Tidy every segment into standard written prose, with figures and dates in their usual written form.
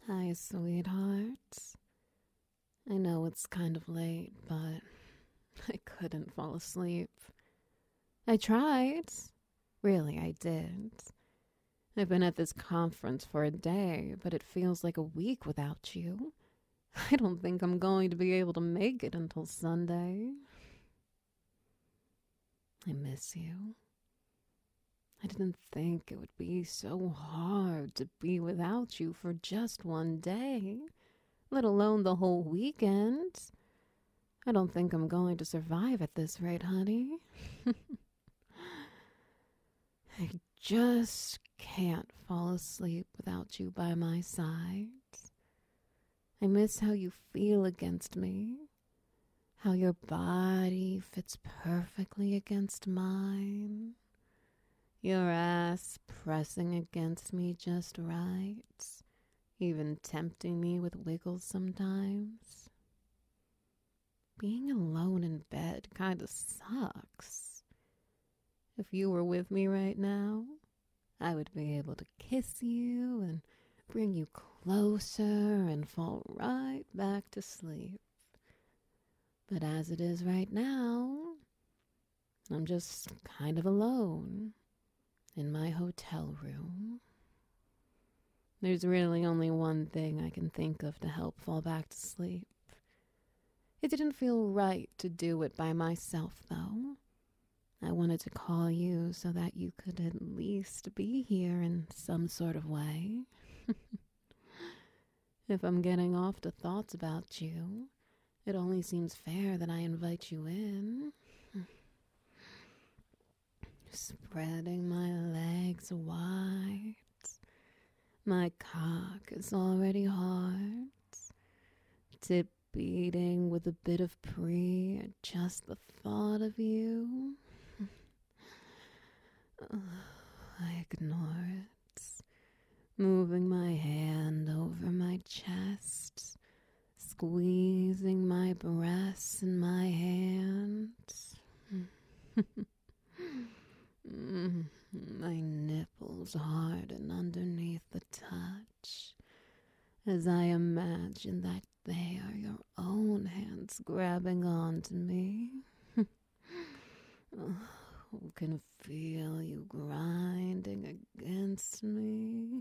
Hi, sweetheart. I know it's kind of late, but I couldn't fall asleep. I tried. Really, I did. I've been at this conference for a day, but it feels like a week without you. I don't think I'm going to be able to make it until Sunday. I miss you. I didn't think it would be so hard to be without you for just one day, let alone the whole weekend. I don't think I'm going to survive at this rate, honey. I just can't fall asleep without you by my side. I miss how you feel against me, how your body fits perfectly against mine, your ass pressing against me just right, even tempting me with wiggles sometimes. Being alone in bed kinda sucks. If you were with me right now, I would be able to kiss you and bring you closer and fall right back to sleep. But as it is right now, I'm just kind of alone in my hotel room. There's really only one thing I can think of to help fall back to sleep. It didn't feel right to do it by myself, though. I wanted to call you so that you could at least be here in some sort of way. If I'm getting off to thoughts about you, it only seems fair that I invite you in. Spreading my legs wide. My cock is already hard. Tip beating with a bit of pre at just the thought of you. I ignore it, moving my hand over my chest, squeezing my breasts in my hands. My nipples harden underneath the touch as I imagine that they are your own hands grabbing onto me. Can feel you grinding against me.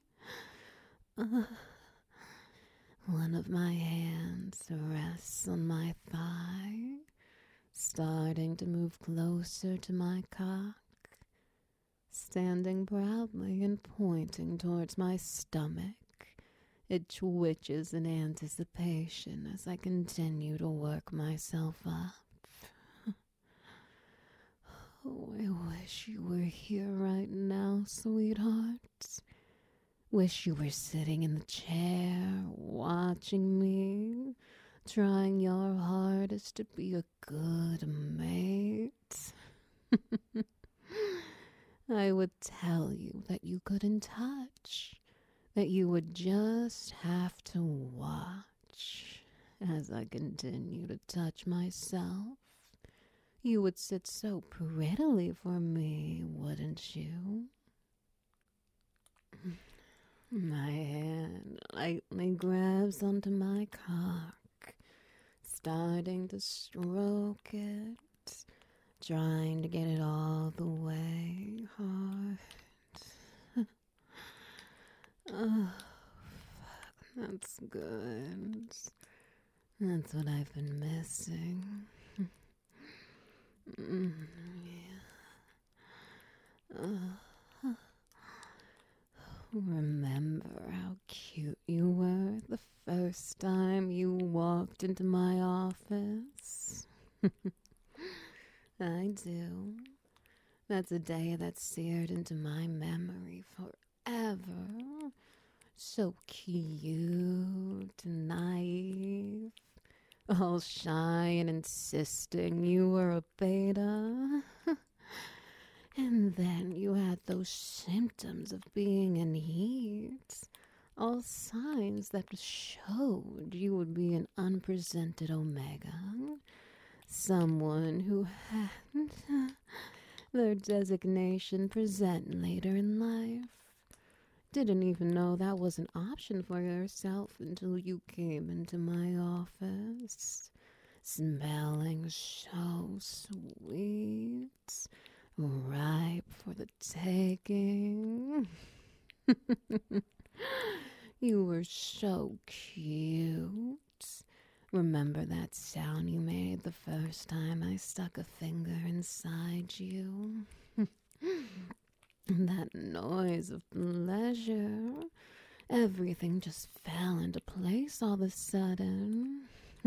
One of my hands rests on my thigh, starting to move closer to my cock, standing proudly and pointing towards my stomach. It twitches in anticipation as I continue to work myself up. Oh, I wish you were here right now, sweetheart. Wish you were sitting in the chair, watching me, trying your hardest to be a good mate. I would tell you that you couldn't touch, that you would just have to watch as I continue to touch myself. You would sit so prettily for me, wouldn't you? My hand lightly grabs onto my cock, starting to stroke it, trying to get it all the way hard. Oh, that's good. That's what I've been missing. Remember how cute you were the first time you walked into my office? I do. That's a day that's seared into my memory forever. So cute and naive, all shy and insisting you were a beta. And then you had those symptoms of being in heat. All signs that showed you would be an unpresented omega. Someone who had their designation present later in life. Didn't even know that was an option for yourself until you came into my office, smelling so sweet, ripe for the taking. You were so cute. Remember that sound you made the first time I stuck a finger inside you? That noise of pleasure. Everything just fell into place all of a sudden.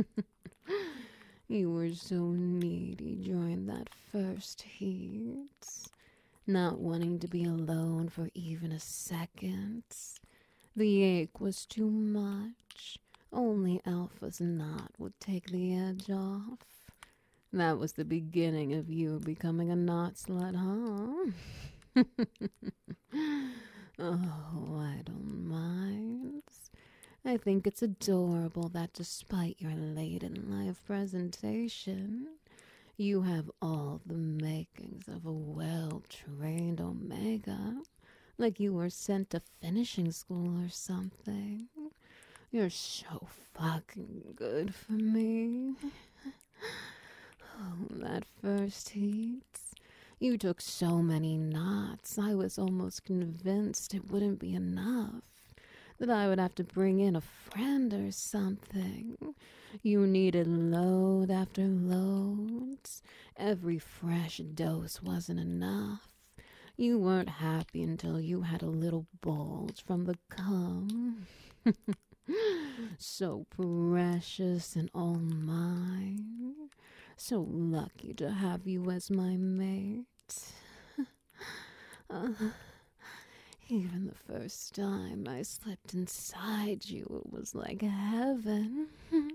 You were so needy during that first heat, not wanting to be alone for even a second. The ache was too much. Only Alpha's knot would take the edge off. That was the beginning of you becoming a knot slut, huh? Oh, I don't mind. I think it's adorable that despite your late-in-life presentation, you have all the makings of a well-trained Omega, like you were sent to finishing school or something. You're so fucking good for me. Oh, that first heat. You took so many knots, I was almost convinced it wouldn't be enough, that I would have to bring in a friend or something. You needed load after load. Every fresh dose wasn't enough. You weren't happy until you had a little bulge from the cum. So precious and all mine. So lucky to have you as my mate. Even the first time I slipped inside you, it was like heaven.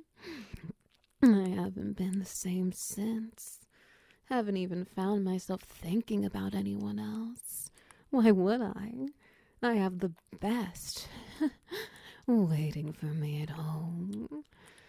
I haven't been the same since. Haven't even found myself thinking about anyone else. Why would I? I have the best waiting for me at home.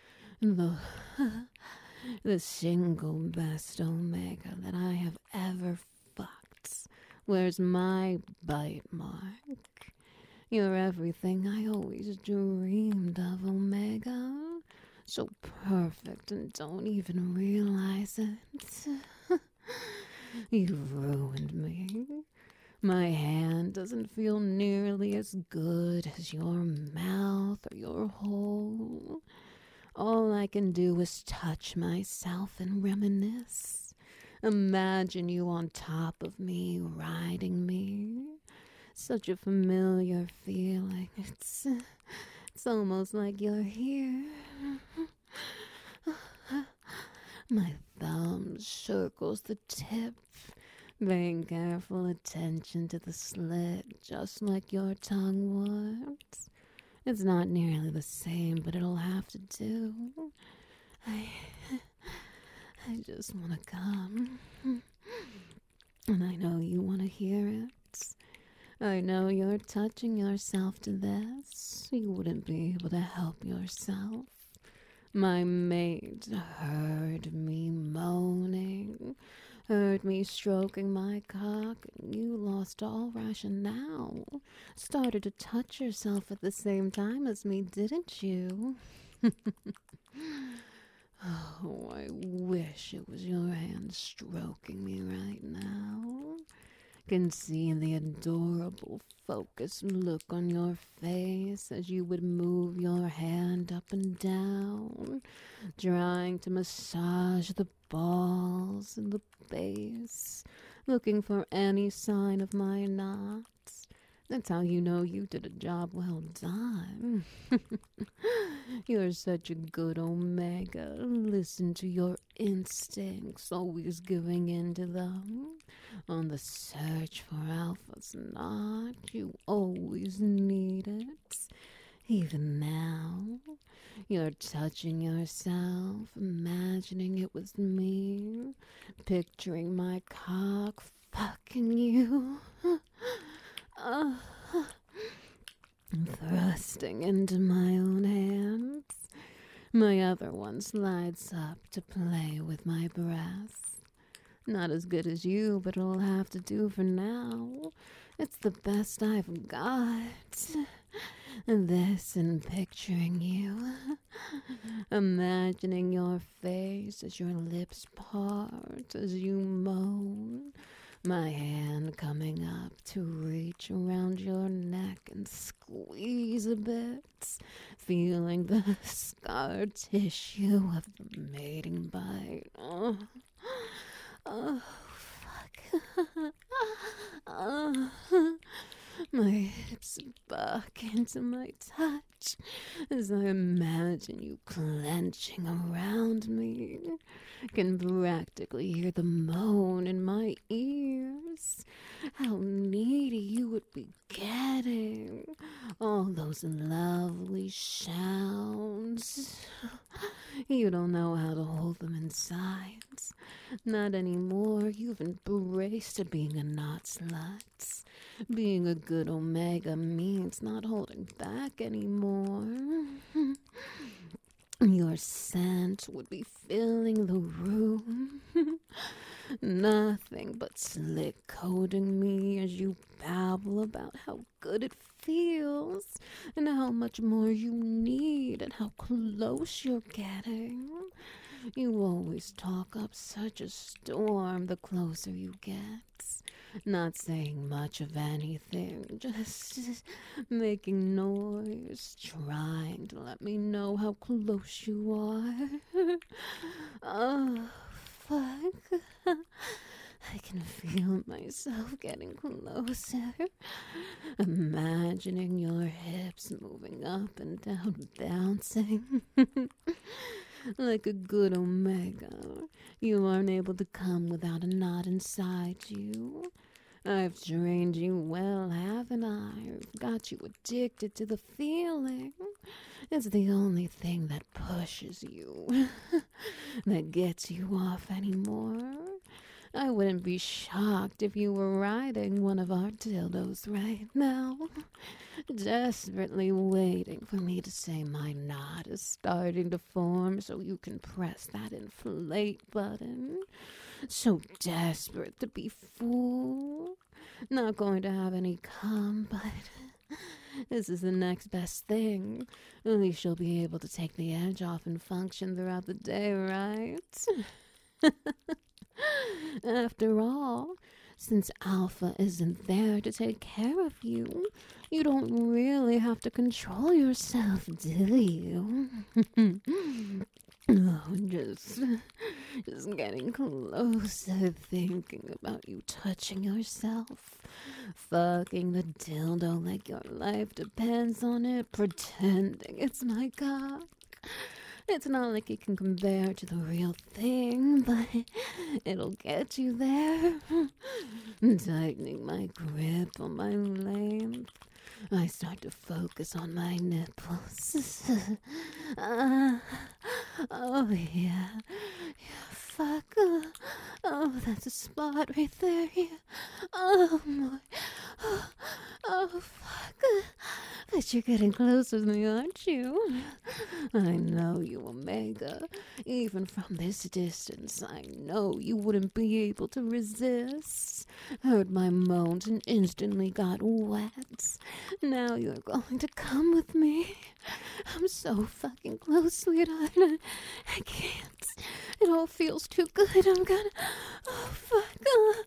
The single best Omega that I have ever fucked. Where's my bite mark? You're everything I always dreamed of, Omega. So perfect and don't even realize it. You've ruined me. My hand doesn't feel nearly as good as your mouth or your hole. All I can do is touch myself and reminisce. Imagine you on top of me, riding me. Such a familiar feeling. It's almost like you're here. My thumb circles the tip, paying careful attention to the slit, just like your tongue would. It's not nearly the same, but it'll have to do. I just want to come. And I know you want to hear it. I know you're touching yourself to this. You wouldn't be able to help yourself. My mate heard me moaning, heard me stroking my cock, and you lost all rationale. Started to touch yourself at the same time as me, didn't you? Oh, I wish it was your hand stroking me right now. Can see the adorable focused look on your face as you would move your hand up and down, trying to massage the balls and the base, looking for any sign of my knots. That's how you know you did a job well done. You're such a good Omega. Listen to your instincts, always giving in to them. On the search for Alpha's knot, you always need it. Even now, you're touching yourself, imagining it was me, picturing my cock fucking you. Thrusting into my own hands. My other one slides up to play with my breasts. Not as good as you, but it'll have to do for now. It's the best I've got. This and picturing you. Imagining your face as your lips part, as you moan. My hand coming up to reach around your neck and squeeze a bit, feeling the scar tissue of the mating bite. Oh, fuck. My hips buck into my touch as I imagine you clenching around me. Can practically hear the moan in my ears. How needy you would be getting. All those lovely sounds. You don't know how to hold them inside. Not anymore. You've embraced being a not slut. Being a good omega means not holding back anymore. Your scent would be filling the room. Nothing but slick coating me as you babble about how good it feels and how much more you need and how close you're getting. You always talk up such a storm the closer you get. Not saying much of anything, just making noise, trying to let me know how close you are. Oh, fuck. I can feel myself getting closer, imagining your hips moving up and down, bouncing. Like a good omega, you aren't able to come without a knot inside you. I've trained you well, haven't I? I've got you addicted to the feeling. It's the only thing that pushes you, that gets you off anymore. I wouldn't be shocked if you were riding one of our dildos right now, desperately waiting for me to say my knot is starting to form so you can press that inflate button. So desperate to be full. Not going to have any cum, but this is the next best thing. At least you'll be able to take the edge off and function throughout the day, right? After all, since Alpha isn't there to take care of you, you don't really have to control yourself, do you? Oh, just getting closer, thinking about you touching yourself, fucking the dildo like your life depends on it, pretending it's my cock. It's not like it can compare to the real thing, but it'll get you there. Tightening my grip on my length, I start to focus on my nipples. Oh, yeah. Fuck. Oh, that's a spot right there. Yeah. Oh, my. Oh, fuck. But you're getting closer to me, aren't you? I know you, Omega. Even from this distance, I know you wouldn't be able to resist. Heard my moans and instantly got wet. Now you're going to come with me. I'm so fucking close, sweetheart. I can't. It all feels too good. I'm gonna... Oh, fuck.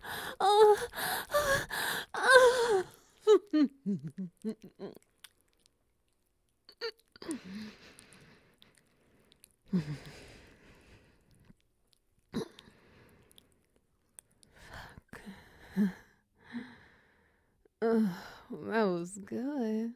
That was good.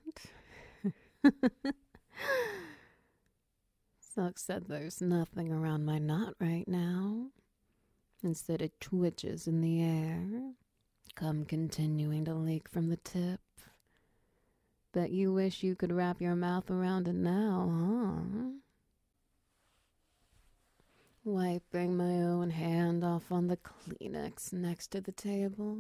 Sucks that there's nothing around my knot right now. Instead, it twitches in the air, cum continuing to leak from the tip. Bet you wish you could wrap your mouth around it now, huh? Wiping my own hand off on the Kleenex next to the table.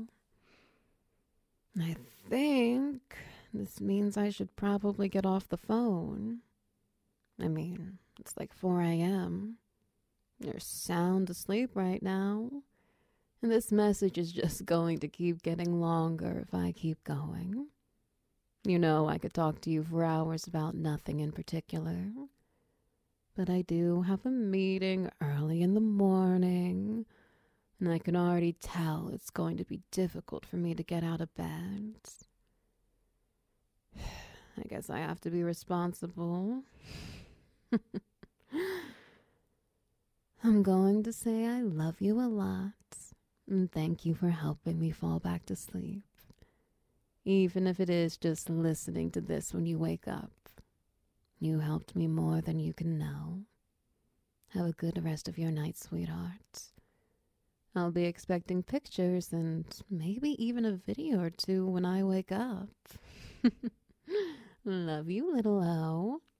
I think this means I should probably get off the phone. I mean, it's like 4 a.m. You're sound asleep right now. And this message is just going to keep getting longer if I keep going. You know, I could talk to you for hours about nothing in particular. But I do have a meeting early in the morning, and I can already tell it's going to be difficult for me to get out of bed. I guess I have to be responsible. I'm going to say I love you a lot, and thank you for helping me fall back to sleep. Even if it is just listening to this when you wake up. You helped me more than you can know. Have a good rest of your night, sweetheart. I'll be expecting pictures and maybe even a video or two when I wake up. Love you, little O.